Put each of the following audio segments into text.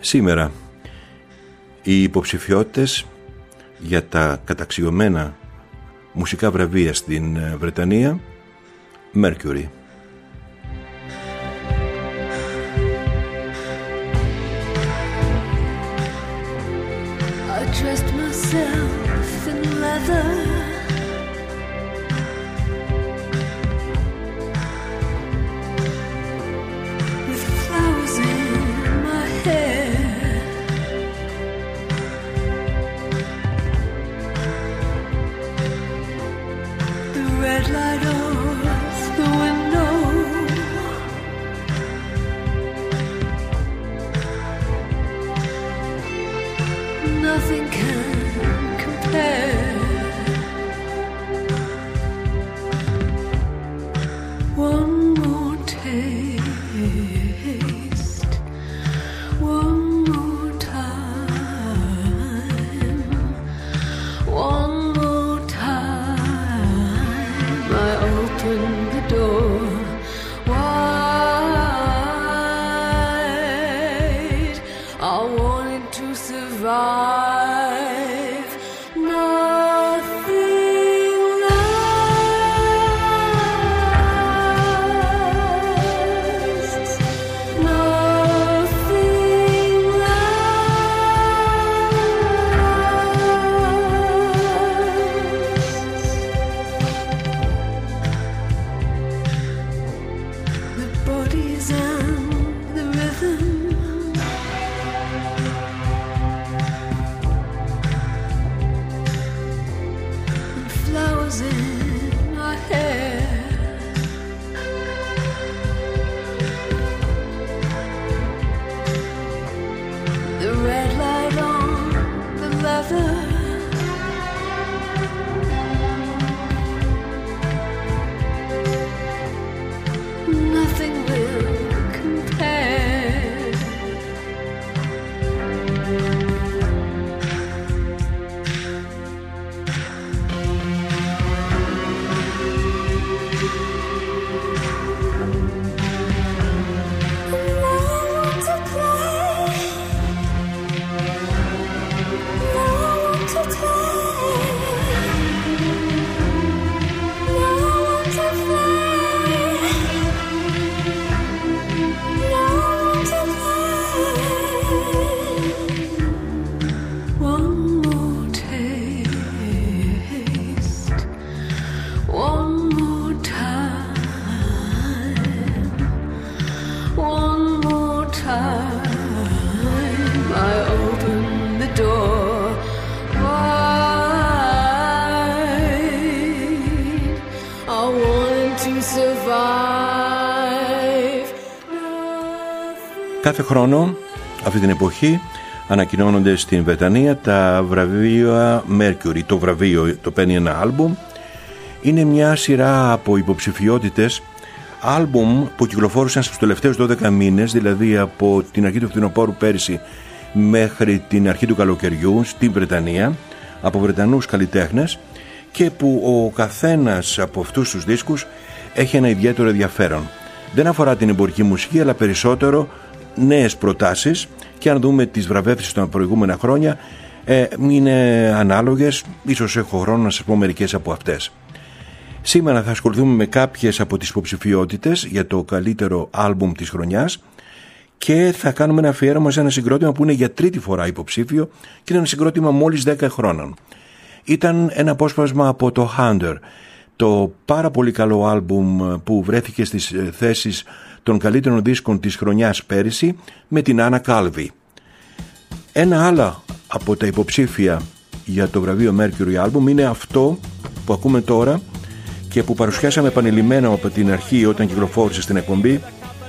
Σήμερα οι υποψηφιότητες για τα καταξιωμένα μουσικά βραβεία στην Βρετανία, Mercury. I dressed myself in leather, with flowers in my hair. The red light off the window, nothing can compare. One more taste, one more time, one more time. I open the door wide. I wanted to survive. Κάθε χρόνο αυτή την εποχή ανακοινώνονται στην Βρετανία τα βραβεία Mercury. Το βραβείο το παίρνει ένα άλμπουμ. Είναι μια σειρά από υποψηφιότητες άλμπουμ που κυκλοφόρησαν στους τελευταίους 12 μήνες, δηλαδή από την αρχή του φθινοπόρου πέρυσι μέχρι την αρχή του καλοκαιριού στην Βρετανία, από Βρετανούς καλλιτέχνες, και που ο καθένας από αυτούς τους δίσκους έχει ένα ιδιαίτερο ενδιαφέρον. Δεν αφορά την εμπορική μουσική, αλλά περισσότερο νέες προτάσεις, και αν δούμε τις βραβεύσεις των προηγούμενα χρόνια είναι ανάλογες. Ίσως έχω χρόνο να σας πω μερικές από αυτές. Σήμερα θα ασχοληθούμε με κάποιες από τις υποψηφιότητες για το καλύτερο άλμπουμ της χρονιάς και θα κάνουμε ένα αφιέρωμα σε ένα συγκρότημα που είναι για τρίτη φορά υποψήφιο και είναι ένα συγκρότημα μόλις 10 χρόνων. Ήταν ένα απόσπασμα από το Hunter, το πάρα πολύ καλό άλμπουμ που βρέθηκε στις θέσεις των καλύτερων δίσκων της χρονιάς πέρυσι με την Anna Calvi. Ένα άλλο από τα υποψήφια για το βραβείο Mercury Album είναι αυτό που ακούμε τώρα και που παρουσιάσαμε επανειλημμένα από την αρχή όταν κυκλοφόρησε στην εκπομπή.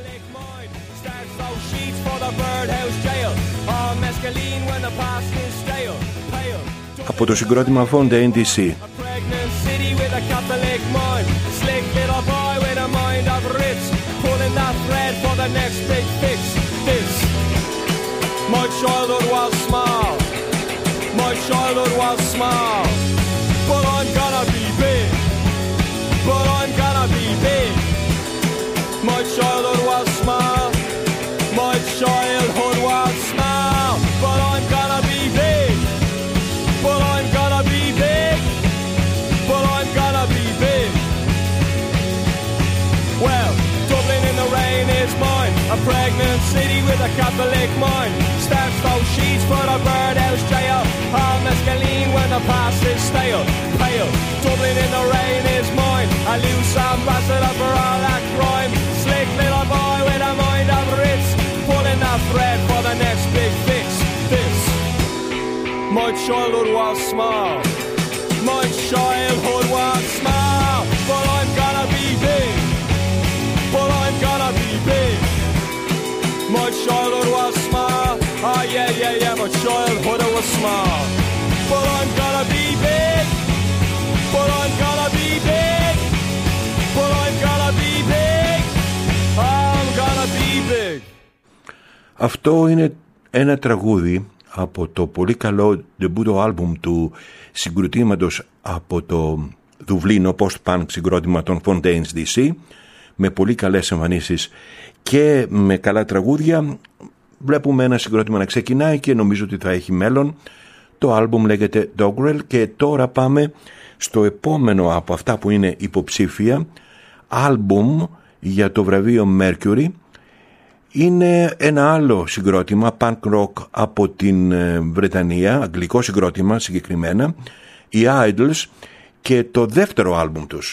Από το συγκρότημα Fontaine DC. My childhood was small, my childhood was small, but I'm gonna be big, but I'm gonna be big. My childhood was small, my childhood was small. the Catholic mind. Starts those sheets for the birdhouse jail. All mescaline when the past is stale. Pale, Dublin in the rain is mine. A loose ambassador for all that crime. Slick little boy with a mind of Ritz. Pulling that thread for the next big fix. This, my childhood was small. My childhood was small. But I'm gonna be big. But I'm gonna be big. My childhood was small. Oh yeah, my childhood was small. But I'm gonna be big. But I'm gonna be big. But I'm gonna be big. I'm gonna be big. Αυτό είναι ένα τραγούδι από το πολύ καλό debut άλμπουμ του συγκροτήματος από το Δουβλίνο, post-punk συγκρότημα των Fontaines DC, με πολύ καλές εμφανίσεις και με καλά τραγούδια. Βλέπουμε ένα συγκρότημα να ξεκινάει και νομίζω ότι θα έχει μέλλον. Το άλμπουμ λέγεται Dogrel και τώρα πάμε στο επόμενο από αυτά που είναι υποψήφια άλμπουμ για το βραβείο Mercury. Είναι ένα άλλο συγκρότημα punk rock από την Βρετανία, αγγλικό συγκρότημα συγκεκριμένα, οι Idols, και το δεύτερο άλμπουμ τους.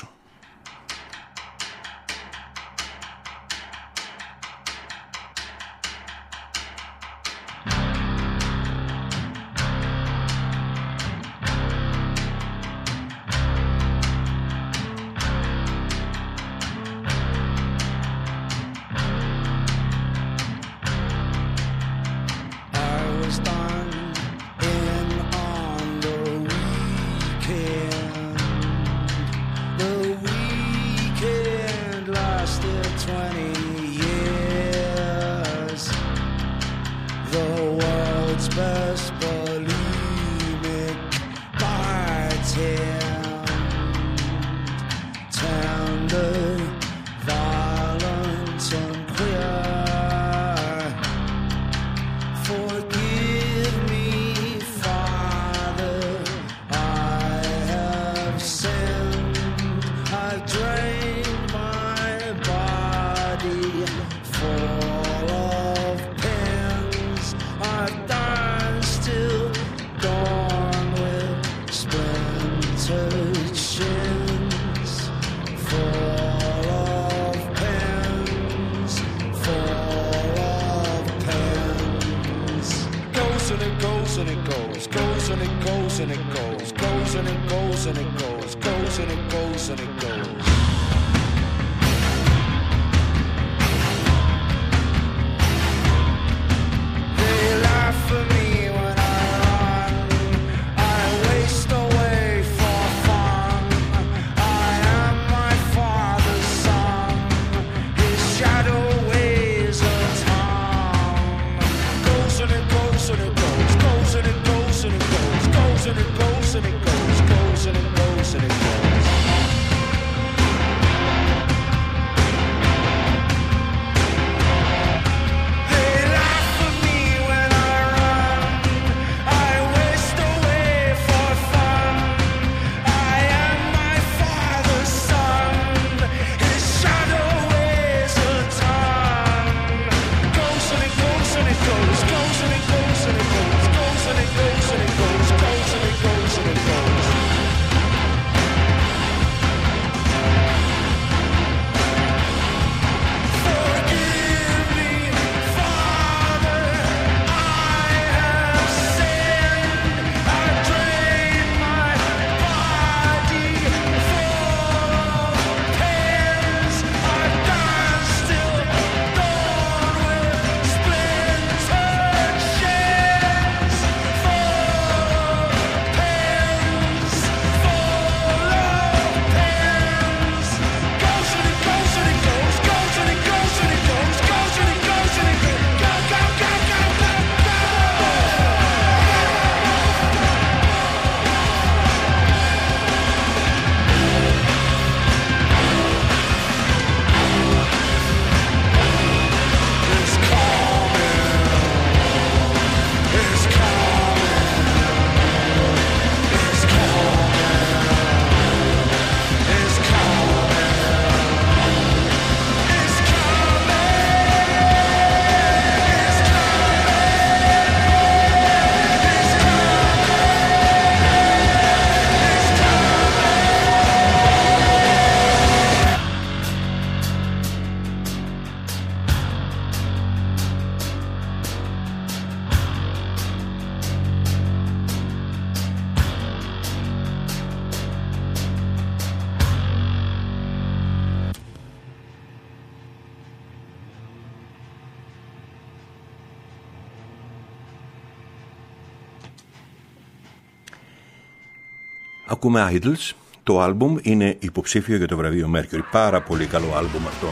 Ακούμε Idols. Το άλμπουμ είναι υποψήφιο για το βραβείο Mercury. Πάρα πολύ καλό άλμπουμ αυτό.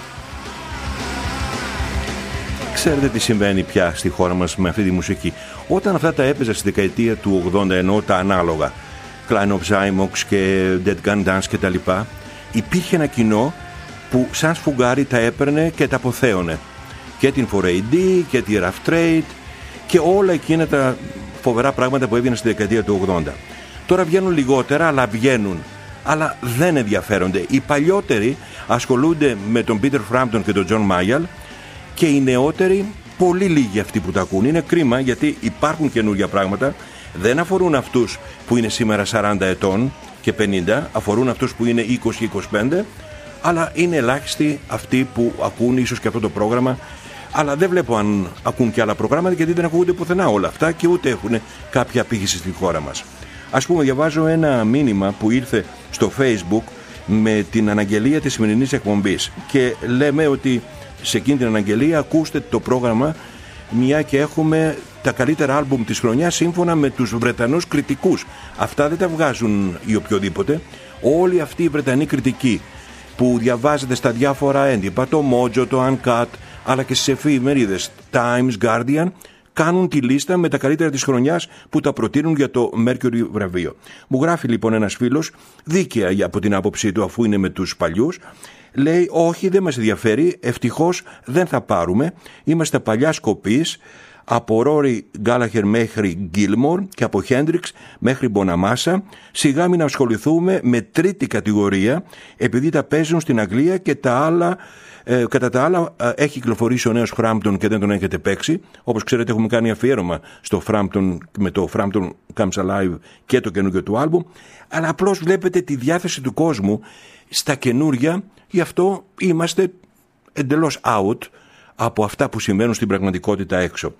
Ξέρετε τι συμβαίνει πια στη χώρα μας με αυτή τη μουσική. Όταν αυτά τα έπαιζα στη δεκαετία του 80, ενώ τα ανάλογα, Klein of Zymox και Dead Gun Dance και τα λοιπά, υπήρχε ένα κοινό που σαν σφουγγάρι τα έπαιρνε και τα αποθέωνε. Και την 4AD και τη Rough Trade και όλα εκείνα τα φοβερά πράγματα που έβγαιναν στη δεκαετία του 80. Τώρα βγαίνουν λιγότερα, αλλά βγαίνουν. Αλλά δεν ενδιαφέρονται. Οι παλιότεροι ασχολούνται με τον Peter Frampton και τον John Mayall και οι νεότεροι, πολύ λίγοι αυτοί που τα ακούν. Είναι κρίμα, γιατί υπάρχουν καινούργια πράγματα. Δεν αφορούν αυτούς που είναι σήμερα 40 ετών και 50, αφορούν αυτούς που είναι 20-25, αλλά είναι ελάχιστοι αυτοί που ακούν ίσως και αυτό το πρόγραμμα. Αλλά δεν βλέπω αν ακούν και άλλα προγράμματα, γιατί δεν ακούγονται πουθενά όλα αυτά και ούτε έχουν κάποια απήχηση στη χώρα μας. Ας πούμε, διαβάζω ένα μήνυμα που ήρθε στο Facebook με την αναγγελία της σημερινής εκπομπής και λέμε ότι σε εκείνη την αναγγελία ακούστε το πρόγραμμα, μια και έχουμε τα καλύτερα άλμπουμ της χρονιάς σύμφωνα με τους Βρετανούς κριτικούς. Αυτά δεν τα βγάζουν οι οποιοδήποτε. Όλοι αυτοί οι Βρετανοί κριτικοί που διαβάζετε στα διάφορα έντυπα, το Mojo, το Uncut, αλλά και στις εφημερίδες Times, Guardian, κάνουν τη λίστα με τα καλύτερα της χρονιάς που τα προτείνουν για το Mercury βραβείο. Μου γράφει λοιπόν ένας φίλος, δίκαια από την άποψή του, αφού είναι με τους παλιούς, λέει όχι, δεν μας ενδιαφέρει, ευτυχώς δεν θα πάρουμε, είμαστε παλιά σκοπής, από Rory Gallagher μέχρι Gilmore και από Hendrix μέχρι Bonamassa, σιγά μην ασχοληθούμε με τρίτη κατηγορία επειδή τα παίζουν στην Αγγλία και τα άλλα. Κατά τα άλλα, έχει κυκλοφορήσει ο νέος Frampton και δεν τον έχετε παίξει. Όπως ξέρετε, έχουμε κάνει αφιέρωμα στο Frampton, με το Frampton Comes Alive και το καινούργιο του άλμπουμ. Αλλά απλώς βλέπετε τη διάθεση του κόσμου στα καινούργια, γι' αυτό είμαστε εντελώς out από αυτά που συμβαίνουν στην πραγματικότητα έξω.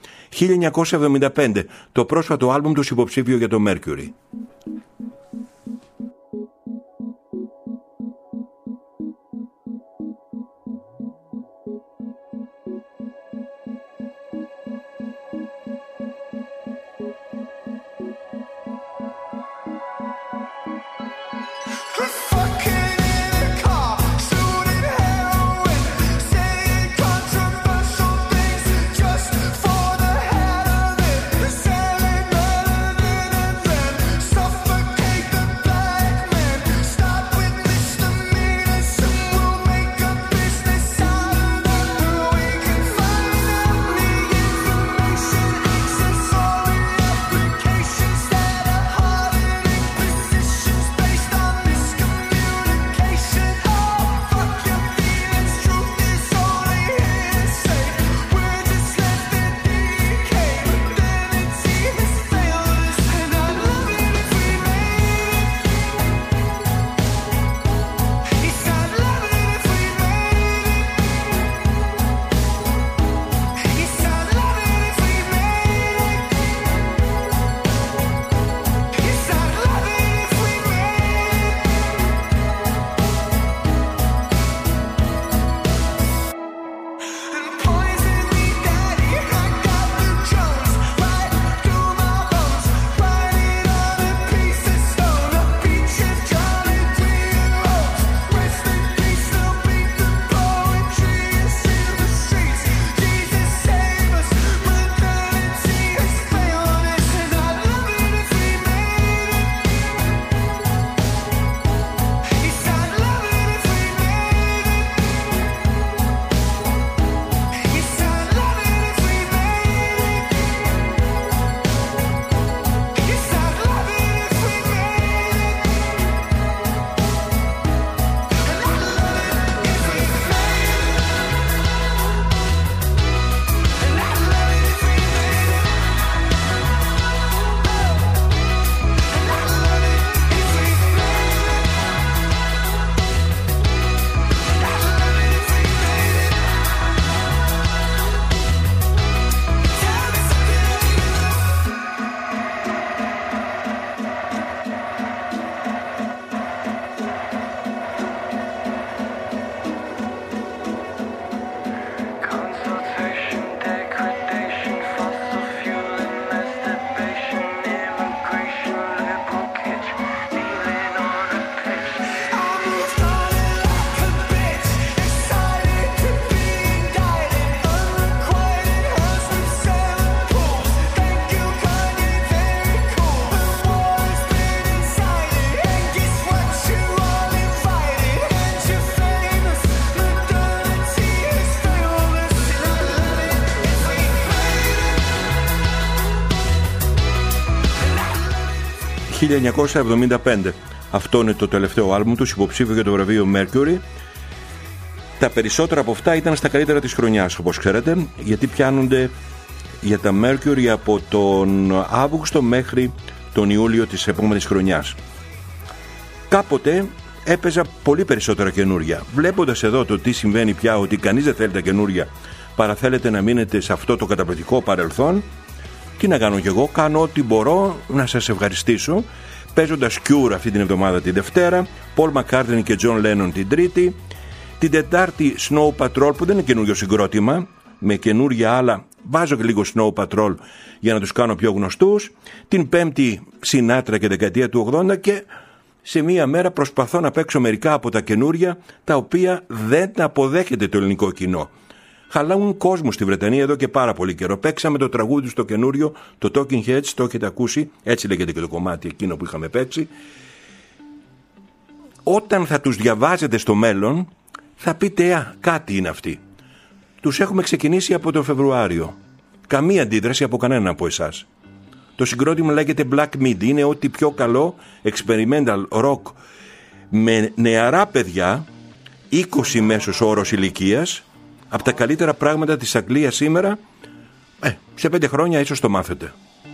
1975, το πρόσφατο άλμπουμ τους υποψήφιο για το Mercury. 1975. Αυτό είναι το τελευταίο άλμπουμ τους, υποψήφιο για το βραβείο Mercury. Τα περισσότερα από αυτά ήταν στα καλύτερα της χρονιάς, όπως ξέρετε, γιατί πιάνονται για τα Mercury από τον Αύγουστο μέχρι τον Ιούλιο της επόμενης χρονιάς. Κάποτε έπαιζα πολύ περισσότερα καινούρια. Βλέποντας εδώ το τι συμβαίνει πια, ότι κανείς δεν θέλει τα καινούρια, παρά θέλετε να μείνετε σε αυτό το καταπληκτικό παρελθόν, τι να κάνω κι εγώ, κάνω ό,τι μπορώ να σας ευχαριστήσω, παίζοντας Cure αυτή την εβδομάδα την Δευτέρα, Paul McCartney και John Lennon την Τρίτη, την Τετάρτη Snow Patrol, που δεν είναι καινούριο συγκρότημα, με καινούρια άλλα, βάζω και λίγο Snow Patrol για να τους κάνω πιο γνωστούς, την Πέμπτη Sinatra και δεκαετία του 80, και σε μία μέρα προσπαθώ να παίξω μερικά από τα καινούρια τα οποία δεν τα αποδέχεται το ελληνικό κοινό. Χαλάουν κόσμο στη Βρετανία εδώ και πάρα πολύ καιρό. Παίξαμε το τραγούδι στο καινούριο, το Talking Heads, το έχετε ακούσει, έτσι λέγεται και το κομμάτι εκείνο που είχαμε παίξει. Όταν θα τους διαβάζετε στο μέλλον, θα πείτε κάτι είναι αυτοί. Τους έχουμε ξεκινήσει από τον Φεβρουάριο. Καμία αντίδραση από κανέναν από εσάς. Το συγκρότημα λέγεται Black Midi, είναι ό,τι πιο καλό experimental rock με νεαρά παιδιά, 20 μέσος όρος ηλικίας, από τα καλύτερα πράγματα της Αγγλίας σήμερα. Σε 5 χρόνια ίσως το μάθετε.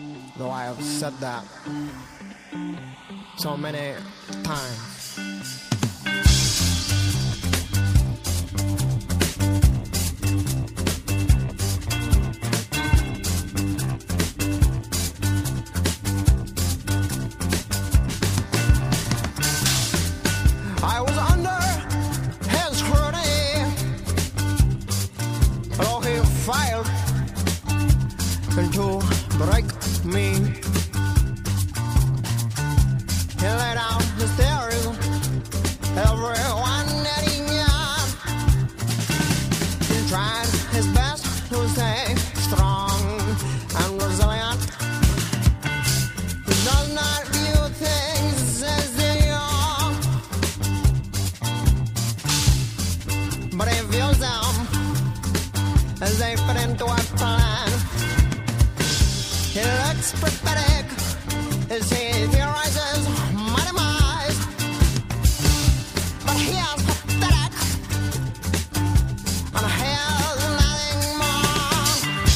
To break me, he laid out his theories, everyone that he knew. He tried his best to stay strong and resilient. He does not view things as they are, but he views them as they fit into a plan. He looks prophetic as he theorizes my demise, but he is pathetic and he has nothing more.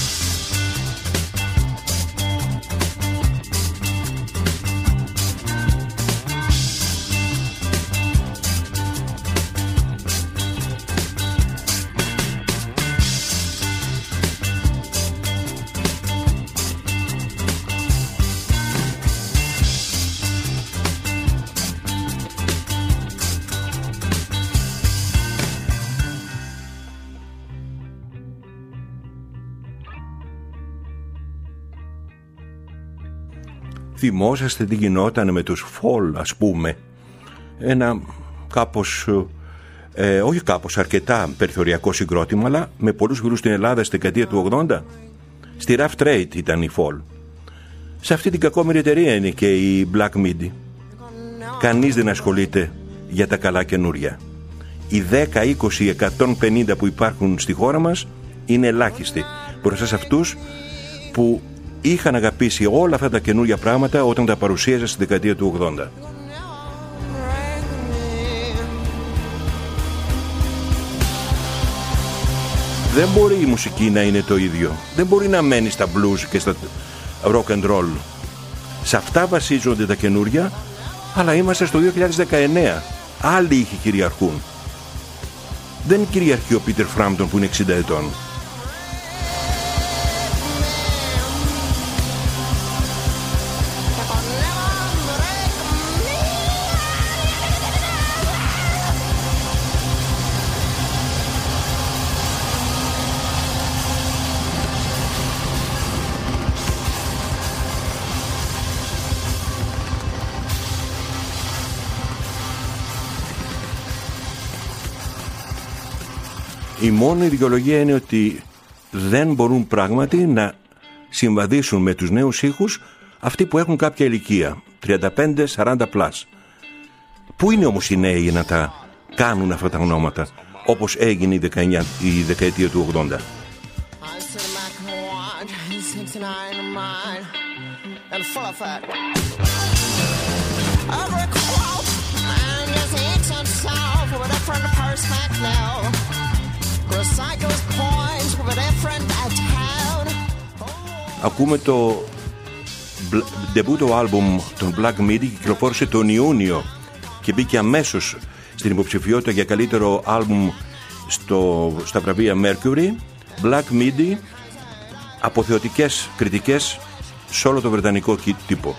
Θυμόσαστε τι γινόταν με τους Fall, ας πούμε? Ένα κάπως, όχι κάπως, αρκετά περιθωριακό συγκρότημα, αλλά με πολλούς φίλους στην Ελλάδα στη δεκαετία του 80. Στη Rough Trade ήταν η Fall. Σε αυτή την κακόμοιρη εταιρεία είναι και η Black Midi. Κανείς δεν ασχολείται για τα καλά καινούρια. Οι 10, 20, 150 που υπάρχουν στη χώρα μας είναι ελάχιστοι μπροστά σε αυτούς που είχαν αγαπήσει όλα αυτά τα καινούργια πράγματα όταν τα παρουσίαζα στη δεκαετία του 80. Δεν μπορεί η μουσική να είναι το ίδιο. Δεν μπορεί να μένει στα blues και στα rock and roll. Σε αυτά βασίζονται τα καινούρια, αλλά είμαστε στο 2019. Άλλοι ήχοι κυριαρχούν. Δεν κυριαρχεί ο Πίτερ Φράμπτον που είναι 60 ετών. Η μόνη δικαιολογία είναι ότι δεν μπορούν πράγματι να συμβαδίσουν με τους νέους ήχους αυτοί που έχουν κάποια ηλικία, 35-40 πλάς. Πού είναι όμως οι νέοι να τα κάνουν αυτά τα ονόματα, όπως έγινε η δεκαετία του 80? Ακούμε το ντεμπούτο άλμπουμ των Black Midi, κυκλοφόρησε τον Ιούνιο και μπήκε αμέσως στην υποψηφιότητα για καλύτερο άλμπουμ στα βραβεία Mercury. Black Midi, αποθεωτικές κριτικές σε όλο το βρετανικό τύπο.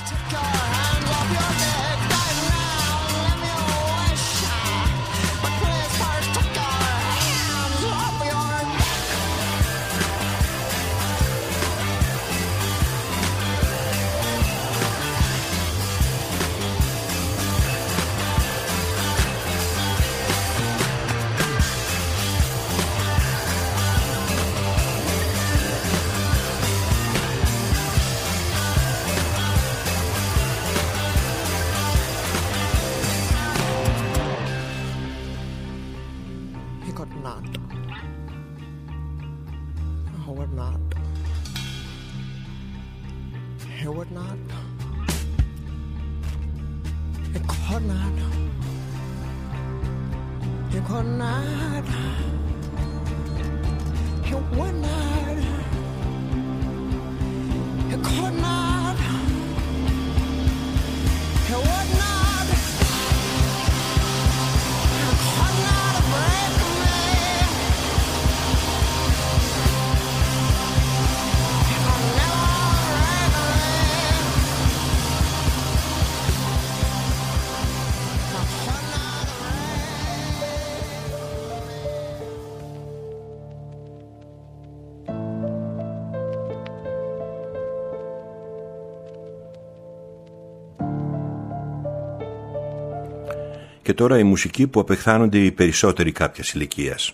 Και τώρα η μουσική που απεχθάνονται οι περισσότεροι κάποιας ηλικίας.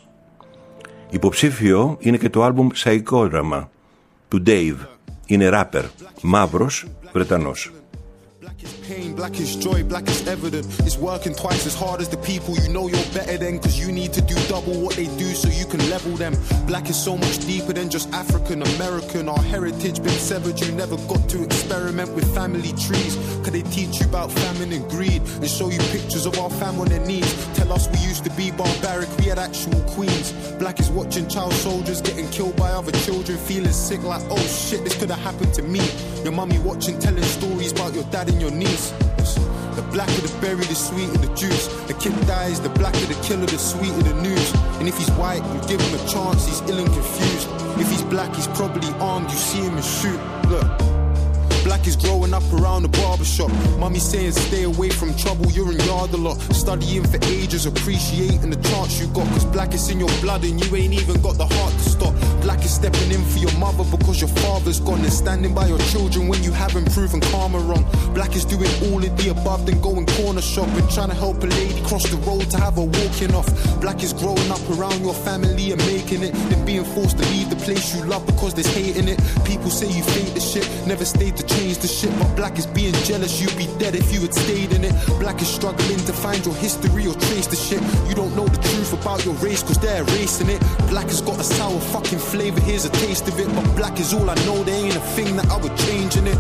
Υποψήφιο είναι και το άλμπουμ Psychodrama του Dave. Είναι ράπερ, μαύρος, Βρετανός. Black is pain, black is joy, black is evident. It's working twice as hard as the people you know you're better than, cause you need to do double what they do so you can level them. Black is so much deeper than just African American. Our heritage been severed, you never got to experiment with family trees. Cause they teach you about famine and greed and show you pictures of our fam on their knees. Tell us we used to be barbaric, we had actual queens. Black is watching child soldiers getting killed by other children, feeling sick like, oh shit, this could have happened to me. Your mummy watching, telling stories about your dad and your niece. The blacker the berry, the sweeter the juice. The kid dies, the blacker the killer, the sweeter the news. And if he's white, you give him a chance, he's ill and confused. If he's black, he's probably armed, you see him and shoot. Look, black is growing up around the barbershop. Mummy saying stay away from trouble, you're in yard a lot. Studying for ages, appreciating the chance you got. Cause black is in your blood and you ain't even got the heart to stop. Black is stepping in for your mother because your father's gone, and standing by your children when you haven't proven karma wrong. Black is doing all of the above, then going corner shopping, trying to help a lady cross the road to have her walking off. Black is growing up around your family and making it, then being forced to leave the place you love because there's hate in it. People say you fake the shit, never stayed to change the shit, but black is being jealous, you'd be dead if you had stayed in it. Black is struggling to find your history or trace the shit. You don't know the truth about your race cause they're erasing it. Black has got a sour fucking flavor, here's a taste of it, but black is all I know, there ain't a thing that I would change in it.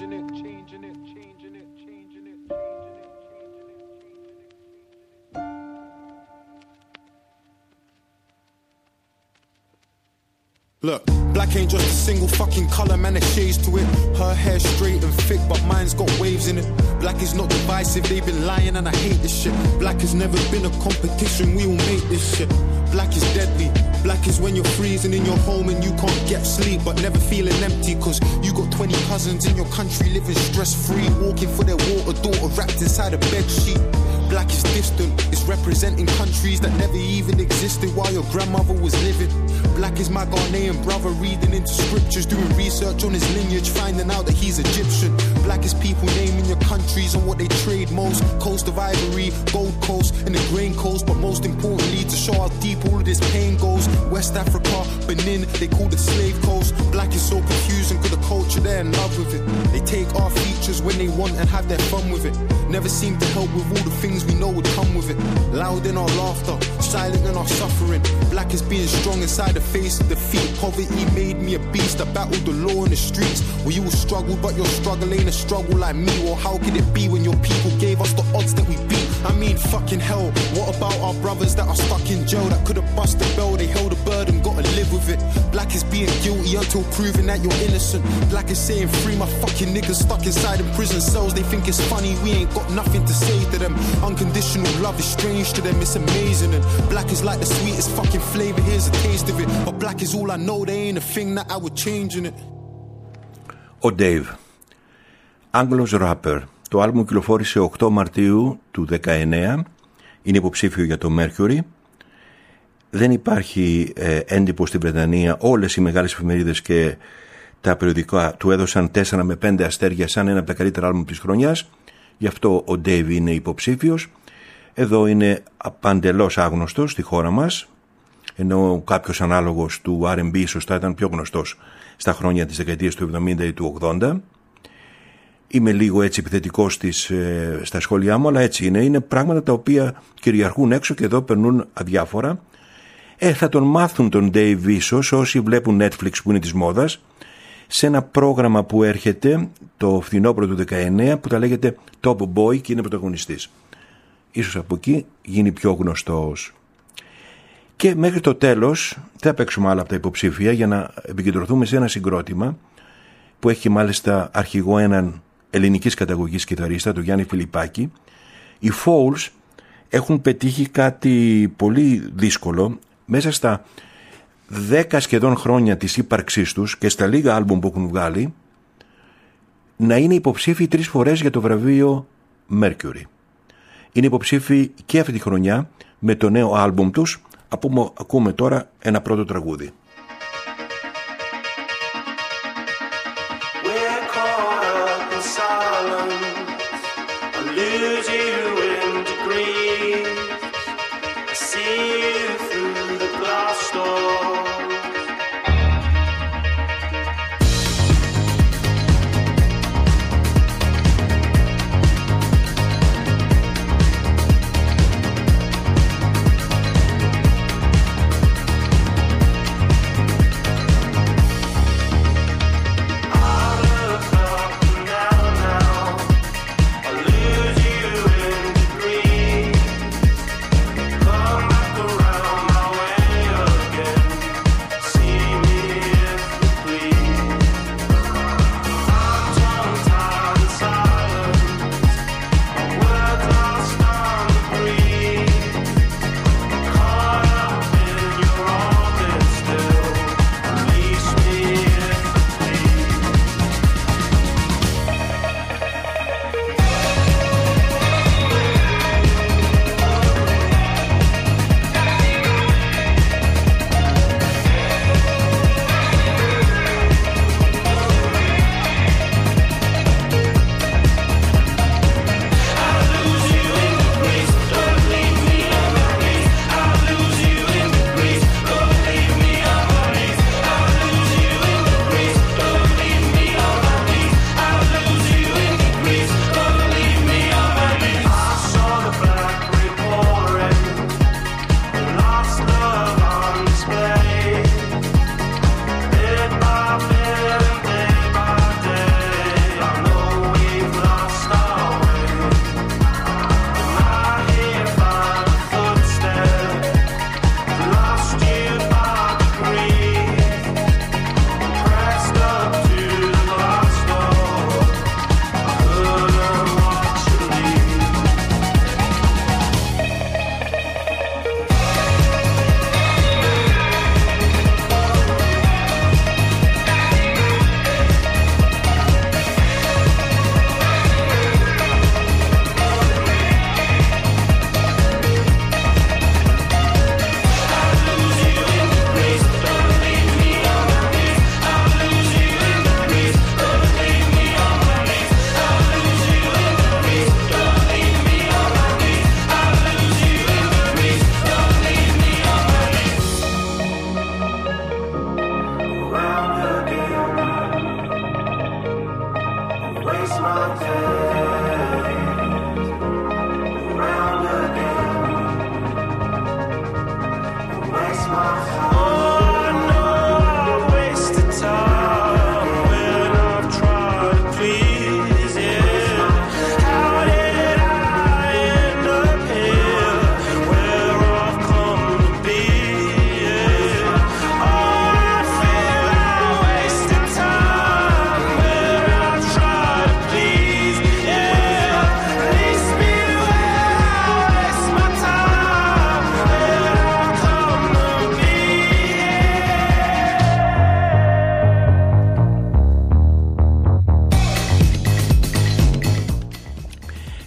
Look, black ain't just a single fucking colour, man, there's shades to it. Her hair's straight and thick, but mine's got waves in it. Black is not divisive, they've been lying and I hate this shit. Black has never been a competition, we all make this shit. Black is deadly. Black is when you're freezing in your home and you can't get sleep, but never feeling empty cause you got 20 cousins in your country living stress-free, walking for their water daughter wrapped inside a bed sheet. Black is distant, it's representing countries that never even existed while your grandmother was living. Black is my Ghanaian brother reading into scriptures, doing research on his lineage, finding out that he's Egyptian. Black is people naming your countries and what they trade most. Coast of Ivory, Gold Coast and the Grain Coast, but most importantly to show how deep all of this pain goes. West Africa, Benin, they call it Slave Coast. Black is so confusing cause the culture they're in love with it. They take our features when they want and have their fun with it. Never seem to help with all the things we know would come with it. Loud in our laughter, silent in our suffering. Black is being strong inside the face of defeat. Poverty made me a beast, I battled the law in the streets. Well, you will struggle, but your struggle ain't a struggle like me. Well, how could it be when your people gave us the odds that we beat? I mean, fucking hell, what about our brothers that are stuck in jail that could have bust the bell? They held a burden, gotta live with it. Black is being guilty until proven that you're innocent. Black is saying free my fucking niggas stuck inside in prison cells. They think it's funny, we ain't got nothing to say to them. Unconditional love is strange to them, it's amazing. And black is like the sweetest fucking flavor, here's a taste of it. But black is all I know, there ain't a thing that I would change in it. Ο Dave, Άγγλος rapper. Το άλμπουμ κυκλοφόρησε 8 Μαρτίου του 19, είναι υποψήφιο για το Mercury. Δεν υπάρχει έντυπο στην Βρετανία. Όλες οι μεγάλες εφημερίδες και τα περιοδικά του έδωσαν 4 με 5 αστέρια σαν ένα από τα καλύτερα άλμπουμ της χρονιάς. Γι' αυτό ο Dave είναι υποψήφιος. Εδώ είναι παντελώς άγνωστος στη χώρα μας, ενώ κάποιος ανάλογος του R&B σωστά ήταν πιο γνωστός στα χρόνια της δεκαετίας του 70 ή του 80. Είμαι λίγο έτσι επιθετικός στα σχόλιά μου, αλλά έτσι είναι. Είναι πράγματα τα οποία κυριαρχούν έξω και εδώ περνούν αδιάφορα. Θα τον μάθουν τον Dave ίσως όσοι βλέπουν Netflix που είναι της μόδας, σε ένα πρόγραμμα που έρχεται το φθινόπωρο του 19 που τα λέγεται Top Boy και είναι πρωταγωνιστής. Ίσως από εκεί γίνει πιο γνωστός. Και μέχρι το τέλος θα παίξουμε άλλα από τα υποψήφια για να επικεντρωθούμε σε ένα συγκρότημα που έχει μάλιστα αρχηγό έναν ελληνικής καταγωγής κιθαρίστα, τον Γιάννη Φιλιππάκη. Οι Fouls έχουν πετύχει κάτι πολύ δύσκολο μέσα στα 10 σχεδόν χρόνια της ύπαρξής τους και στα λίγα άλμπουμ που έχουν βγάλει, να είναι υποψήφιοι 3 φορές για το βραβείο Mercury. Είναι υποψήφιοι και αυτή τη χρονιά με το νέο άλμπουμ τους. Ακούμε τώρα ένα πρώτο τραγούδι.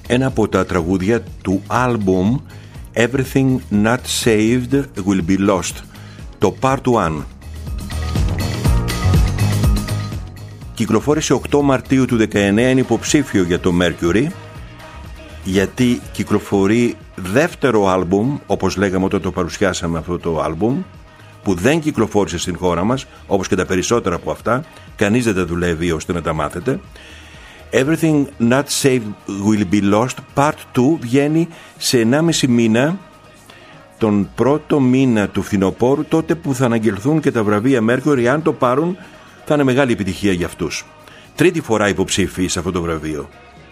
ένα από τα τραγούδια του άλμπουμ Everything Not Saved Will Be Lost, το Part 1. Κυκλοφόρησε 8 Μαρτίου του 19, είναι υποψήφιο για το Mercury, γιατί κυκλοφορεί δεύτερο άλμπουμ, όπως λέγαμε όταν το παρουσιάσαμε αυτό το άλμπουμ, που δεν κυκλοφόρησε στην χώρα μας, όπως και τα περισσότερα από αυτά, κανείς δεν τα δουλεύει ώστε να τα μάθετε. Everything Not Saved Will Be Lost Part 2 βγαίνει σε 1,5 μήνα, τον πρώτο μήνα του φθινοπόρου, τότε που θα αναγγελθούν και τα βραβεία Mercury. Αν το πάρουν θα είναι μεγάλη επιτυχία για αυτούς. Τρίτη φορά υποψήφιοι σε αυτό το βραβείο.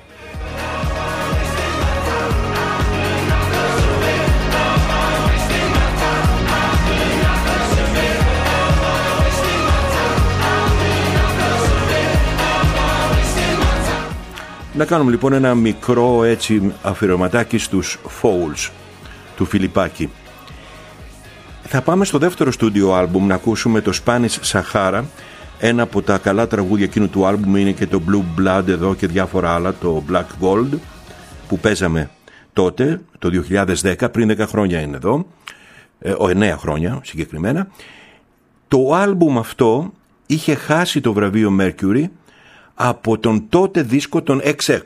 Να κάνουμε λοιπόν ένα μικρό έτσι αφιερωματάκι στους Fouls του Φιλιππάκη. Θα πάμε στο δεύτερο στούντιο άλμπουμ να ακούσουμε το Spanish Sahara. Ένα από τα καλά τραγούδια εκείνου του άλμπουμ είναι και το Blue Blood εδώ και διάφορα άλλα, το Black Gold που παίζαμε τότε, το 2010, πριν 10 χρόνια είναι εδώ, 9 χρόνια συγκεκριμένα. Το άλμπουμ αυτό είχε χάσει το βραβείο Mercury από τον τότε δίσκο των XX.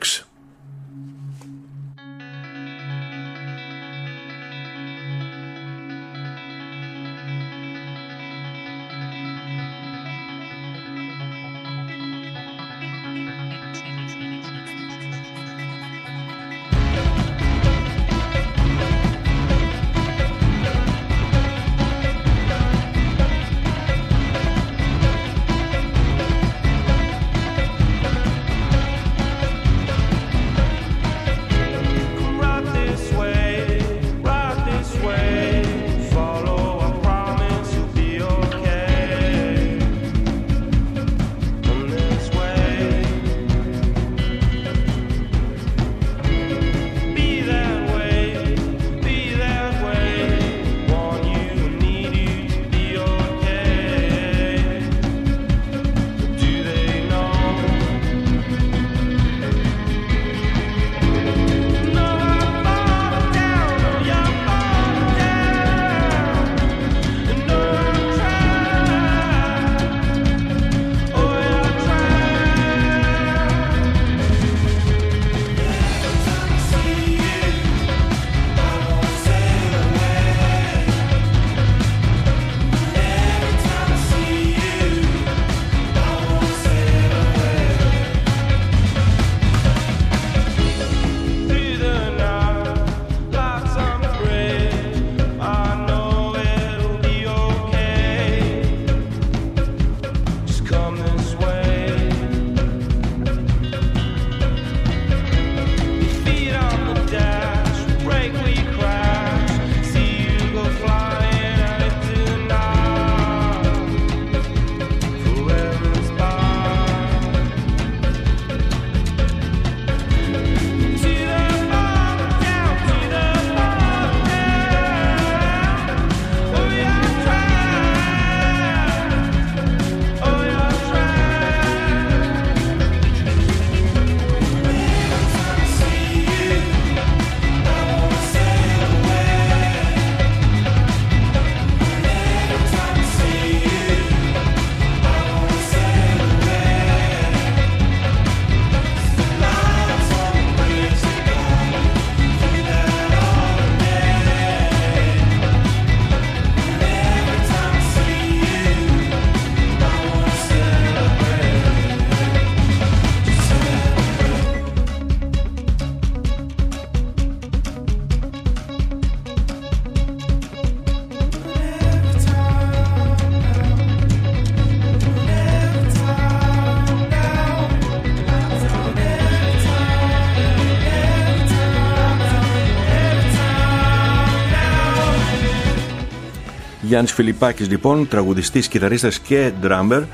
Γιάννης Φιλιππάκης λοιπόν, τραγουδιστής, κιθαρίστας και ντράμπερ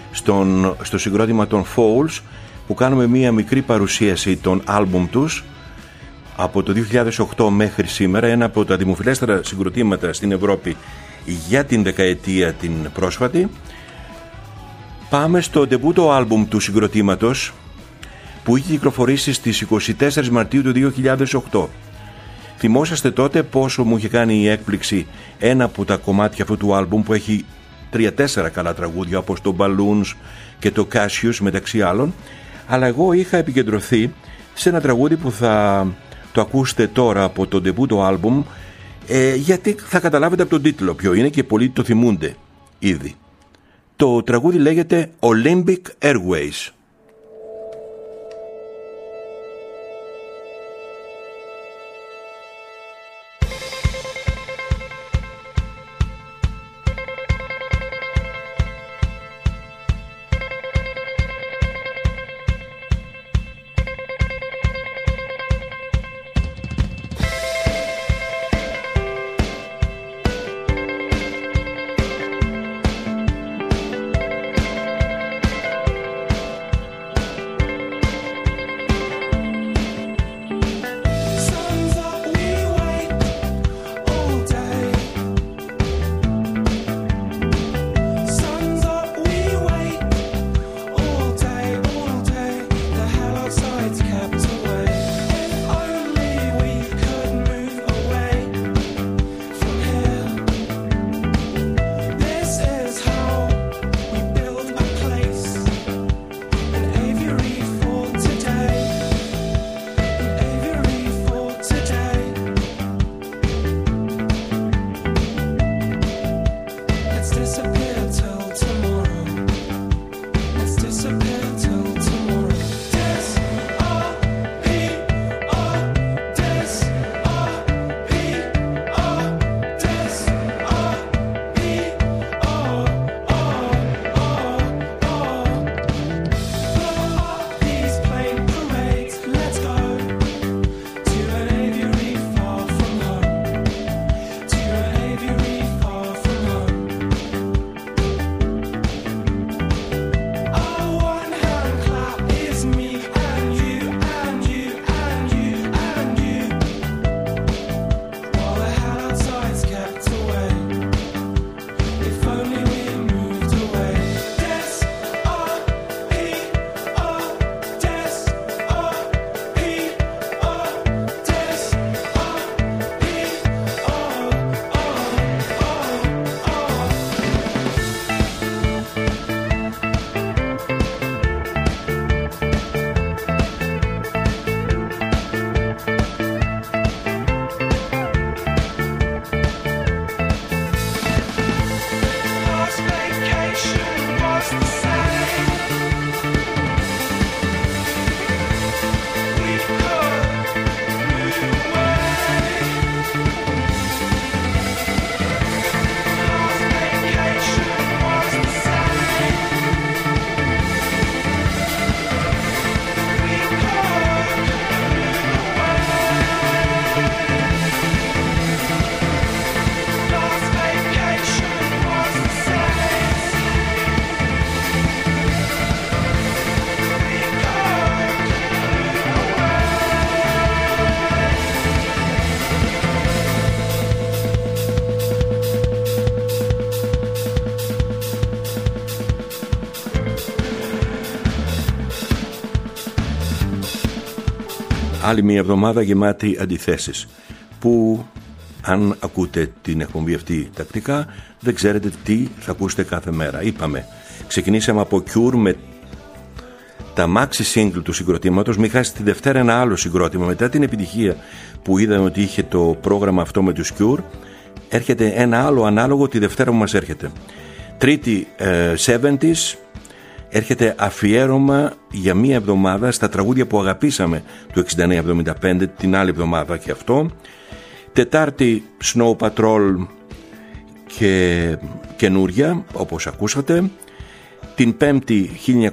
στο συγκρότημα των Fouls, που κάνουμε μία μικρή παρουσίαση των άλμπουμ τους από το 2008 μέχρι σήμερα, ένα από τα δημοφιλέστερα συγκροτήματα στην Ευρώπη για την δεκαετία την πρόσφατη. Πάμε στο ντεμπούτο άλμπουμ του συγκροτήματος που είχε κυκλοφορήσει στις 24 Μαρτίου του 2008. Θυμόσαστε τότε πόσο μου είχε κάνει η έκπληξη ένα από τα κομμάτια αυτού του άλμπουμ που έχει 3-4 καλά τραγούδια, όπως το Balloons και το Cassius μεταξύ άλλων, αλλά εγώ είχα επικεντρωθεί σε ένα τραγούδι που θα το ακούσετε τώρα από το ντεμπούτο άλμπουμ, γιατί θα καταλάβετε από τον τίτλο ποιο είναι και πολλοί το θυμούνται ήδη. Το τραγούδι λέγεται Olympic Airways. Άλλη μια εβδομάδα γεμάτη αντιθέσεις, που αν ακούτε την εκπομπή αυτή τακτικά δεν ξέρετε τι θα ακούσετε κάθε μέρα. Είπαμε, ξεκινήσαμε από Cure με τα maxi single του συγκροτήματος. Μην χάσετε τη Δευτέρα ένα άλλο συγκρότημα. Μετά την επιτυχία που είδαμε ότι είχε το πρόγραμμα αυτό με τους Cure, έρχεται ένα άλλο ανάλογο τη Δευτέρα που μας έρχεται. Τρίτη 70s, έρχεται αφιέρωμα για μία εβδομάδα στα τραγούδια που αγαπήσαμε του 69-75, την άλλη εβδομάδα και αυτό. Τετάρτη Snow Patrol και καινούρια, όπως ακούσατε. Την Πέμπτη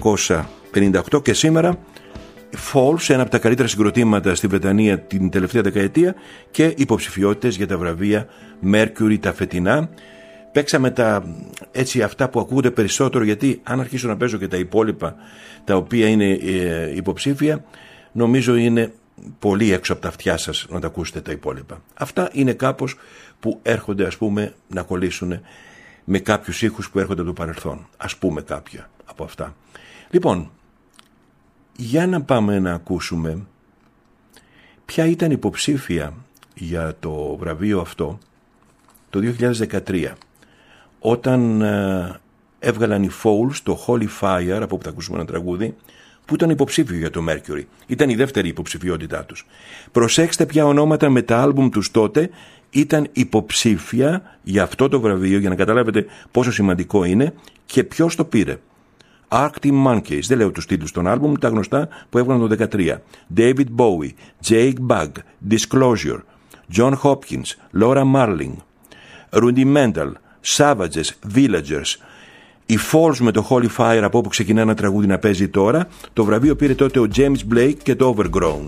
1958 και σήμερα Falls, ένα από τα καλύτερα συγκροτήματα στη Βρετανία την τελευταία δεκαετία, και υποψηφιότητες για τα βραβεία Mercury τα φετινά. Παίξαμε έτσι αυτά που ακούγονται περισσότερο, γιατί αν αρχίσω να παίζω και τα υπόλοιπα τα οποία είναι υποψήφια, νομίζω είναι πολύ έξω από τα αυτιά σας να τα ακούσετε τα υπόλοιπα. Αυτά είναι κάπως που έρχονται, ας πούμε, να κολλήσουν με κάποιους ήχους που έρχονται από το παρελθόν. Ας πούμε κάποια από αυτά. Λοιπόν, Για να πάμε να ακούσουμε ποια ήταν υποψήφια για το βραβείο αυτό το 2013, όταν έβγαλαν οι Falls το Holy Fire, από όπου θα ακούσουμε ένα τραγούδι, που ήταν υποψήφιο για το Mercury. Ήταν η δεύτερη υποψηφιότητά τους. Προσέξτε ποια ονόματα με τα άλμπουμ τους τότε ήταν υποψήφια για αυτό το βραβείο, για να καταλάβετε πόσο σημαντικό είναι και ποιος το πήρε. Arctic Monkeys, δεν λέω τους τίτλους των άλμπουμ, τα γνωστά που έβγαλαν το 2013. David Bowie, Jake Bugg, Disclosure, John Hopkins, Laura Marling, Rudimental, Savages, Villagers. Οι Falls με το Holy Fire, από όπου ξεκινά ένα τραγούδι να παίζει τώρα. Το βραβείο πήρε τότε ο James Blake και το Overgrown.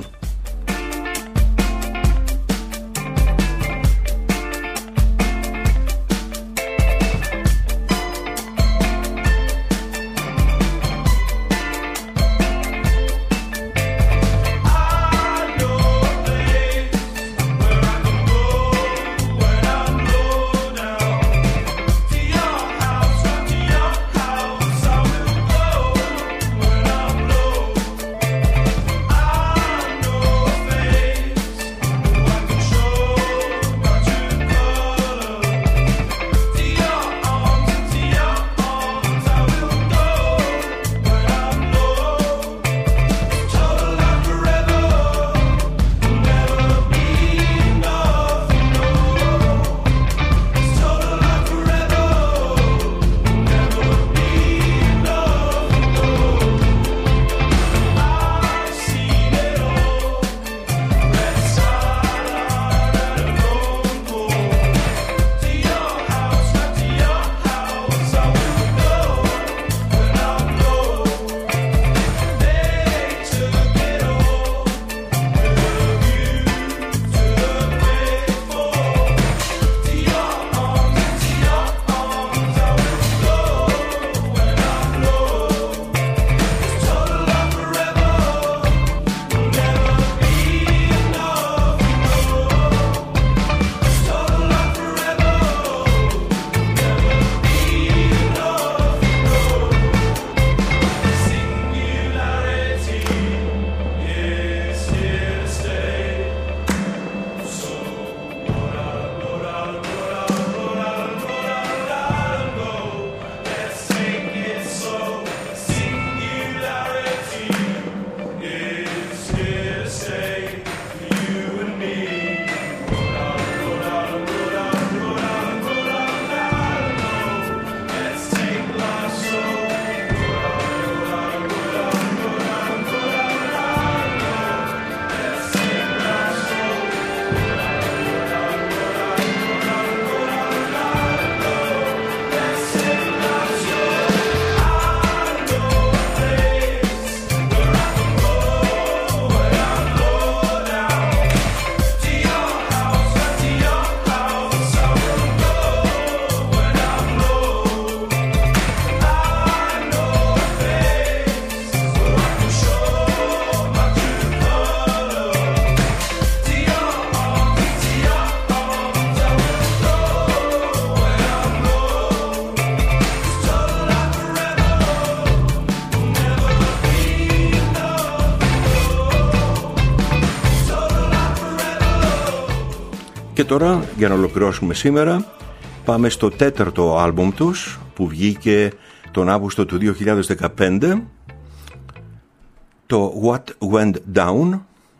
Και τώρα, για να ολοκληρώσουμε σήμερα, πάμε στο τέταρτο άλμπουμ τους, που βγήκε τον Αύγουστο του 2015, το What Went Down.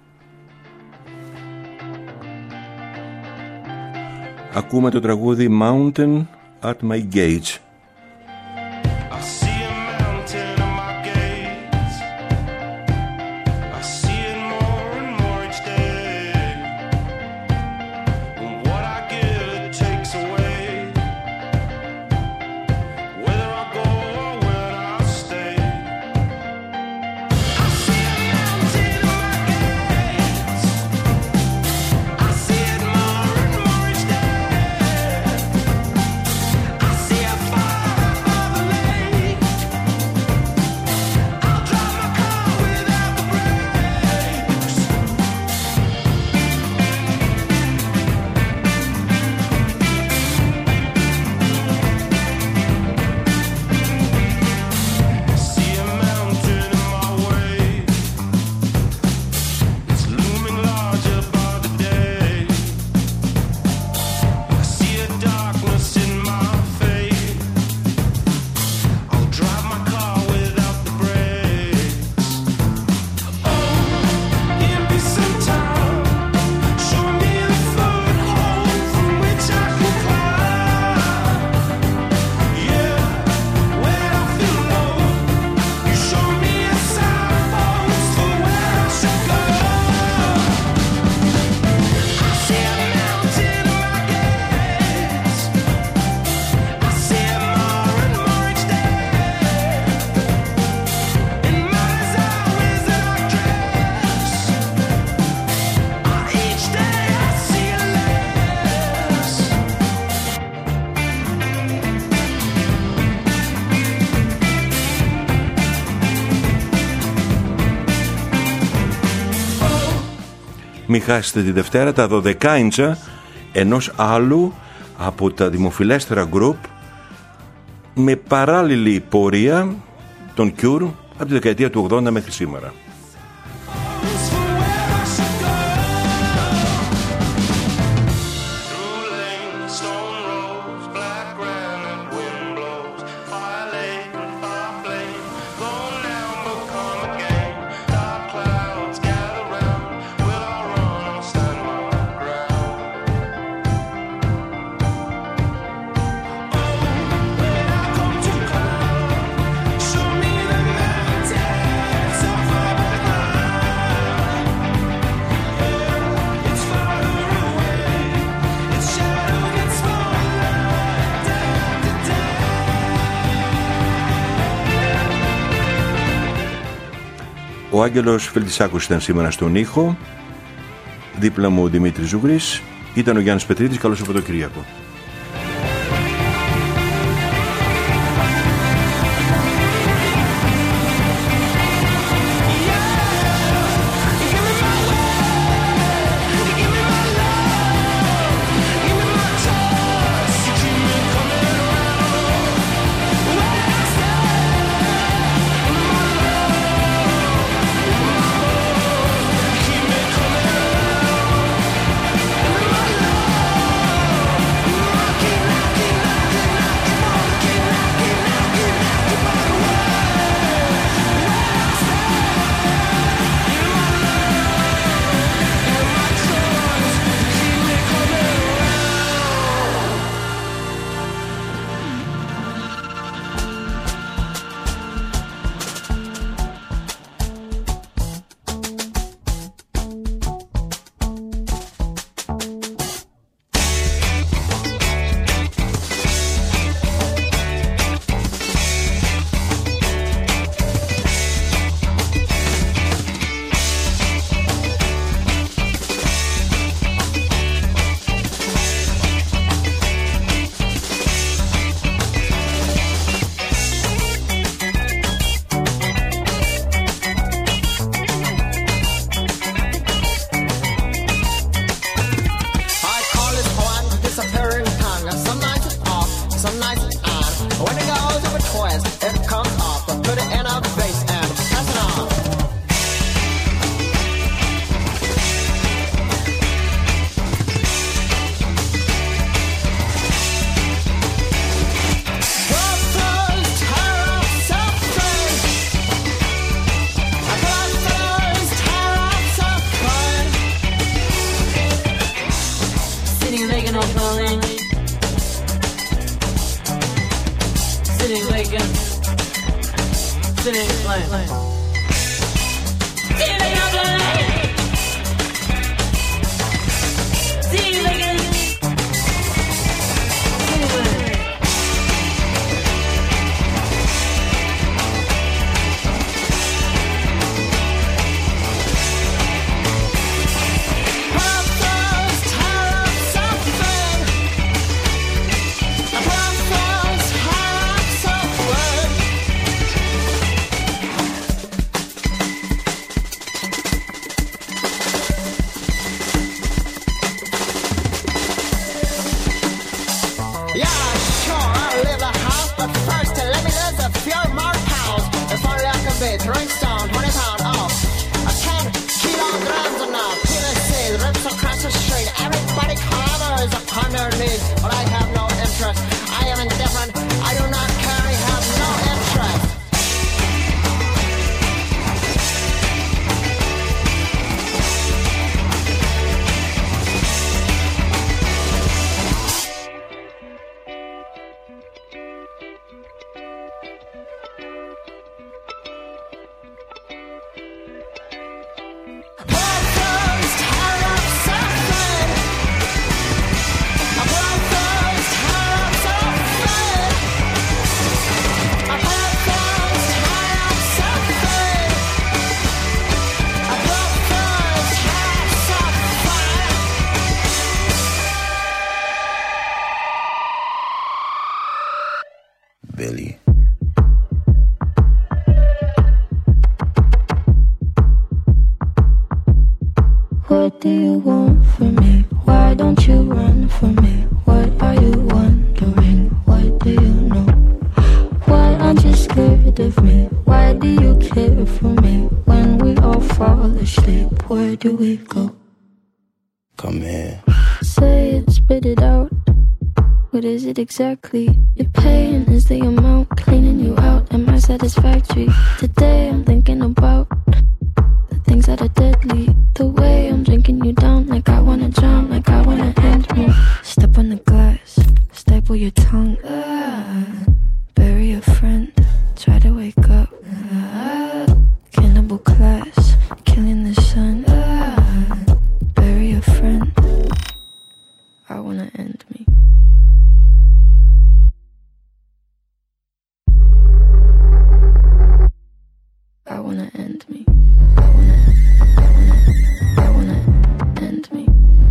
Ακούμε το τραγούδι Mountain at My Gates. I Μην χάσετε τη Δευτέρα τα 12 ίντσα ενός άλλου από τα δημοφιλέστερα γκρουπ με παράλληλη πορεία των Cure από τη δεκαετία του 80 μέχρι σήμερα. Ο Άγγελος Φελτισάκος ήταν σήμερα στον ήχο. Δίπλα μου ο Δημήτρης Ζούγρης. Ήταν ο Γιάννης Πετρίδης. Καλό Σαββατοκύριακο. you run from me? What are you wondering? What do you know? Why aren't you scared of me? Why do you care for me? When we all fall asleep, where do we go? Come here. Say it, spit it out. What is it exactly? Your pain is the amount cleaning you out. Am I satisfactory? Today I'm thinking about the things that are deadly. The way I'm drinking you down, like I wanna drown, like I wanna end me. Step on the glass, staple your tongue. Bury a friend, try to wake up. Cannibal class, killing the sun. Bury a friend, I wanna end me. I wanna end me. I wanna end me.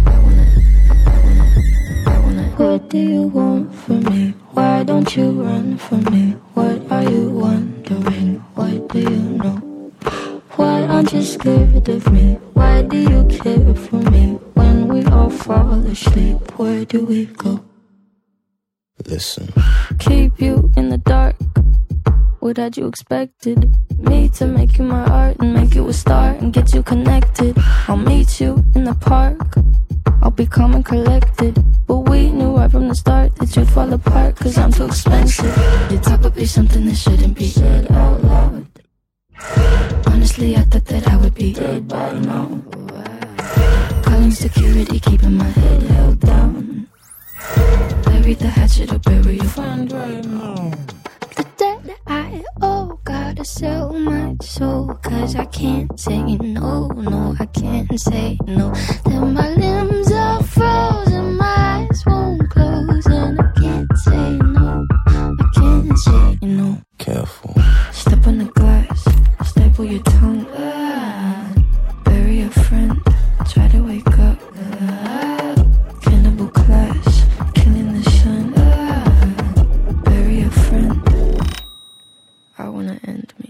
I wanna. What do you want from me? Why don't you run from me? What are you wondering? What do you know? Why aren't you scared of me? Why do you care for me? When we all fall asleep, where do we go? Listen. Keep you in the dark. What had you expected? Me to make you my art and make you a star and get you connected. I'll meet you in the park. I'll be calm and collected. But we knew right from the start that you'd fall apart, cause I'm too expensive. Your talk would be something that shouldn't be said out loud. Honestly, I thought that I would be dead by now. Calling security, keeping my head held down. Bury the hatchet or bury your friend right now. The debt I owe, gotta sell my soul, cause I can't say no, no, I can't say no. Then my limbs are frozen, my eyes won't close, and I can't say no, I can't say no. Careful. Step on the glass, staple your tongue. Bury a friend, try to wake up. Cannibal class, killing the sun. Bury a friend, I wanna end me.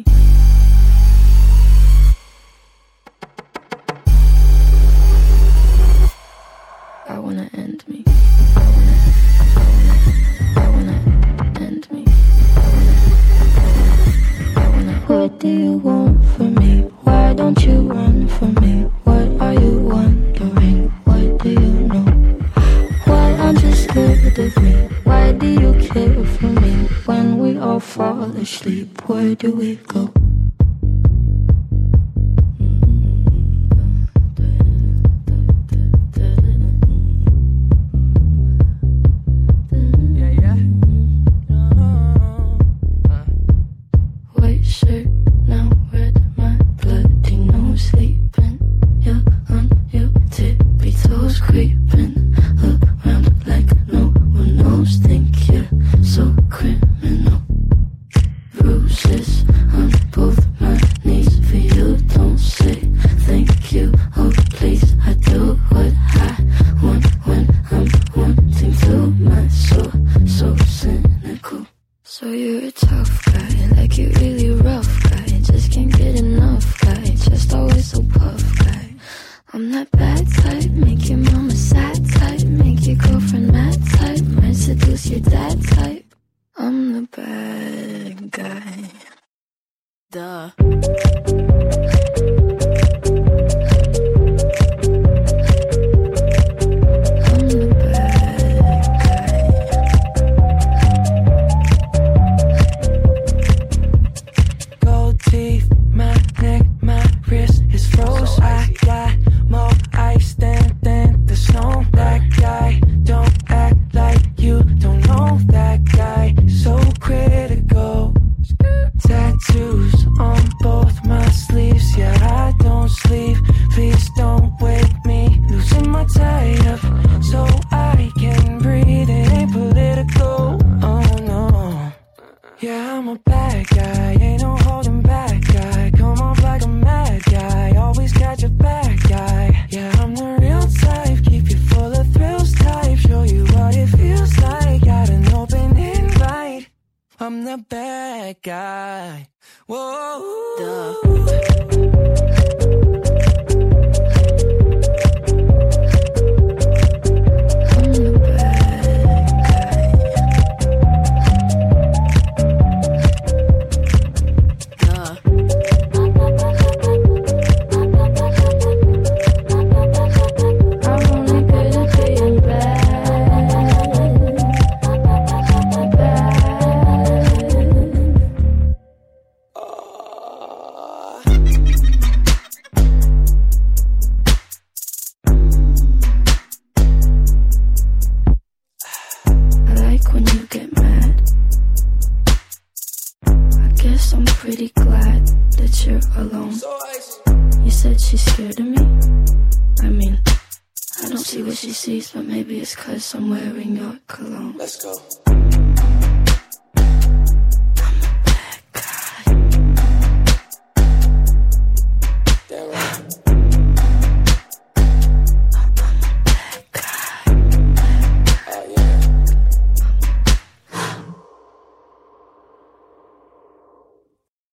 I wanna end me. I wanna end me. What do you want from me? Why don't you run from me? What are you wondering? What do you know? Why aren't you scared of me? Why do you care for me? When we all fall asleep, where do we go? White shirt, now red, my bloody nose sleeping. You're on your tippy toes, creeping around like no one knows. Think you're so criminal. Bruises on both my knees for you. Don't say thank you, oh please. I do what I want when I'm wanting to. My soul, so cynical. So you're a tough guy, like you're really rough guy. Just can't get enough guy, just always so puff guy. I'm that bad type, make your mama sad type, make your girlfriend mad type, might seduce your dad type. I'm the bad guy. Duh. I'm the bad guy. Gold teeth, my neck, my wrist is froze. I got more ice than the snow. That guy, don't act like you don't know that guy. So critical. Tattoos on both my sleeves. Yeah, I don't sleep. Please don't wake me. Losing my tie up so I can breathe. It ain't political. Oh no. Yeah, I'm a bad guy. Ain't no holding back guy. Come off like a mad guy. Always got your back guy. Yeah, I'm the real type. Keep you full of thrills type. Show you what it feels like. Got an open invite. I'm the bad guy. Whoa. Duh. pretty glad that you're alone. You said she's scared of me. I mean, I don't see what she sees, but maybe it's 'cause I'm wearing your cologne. Let's go.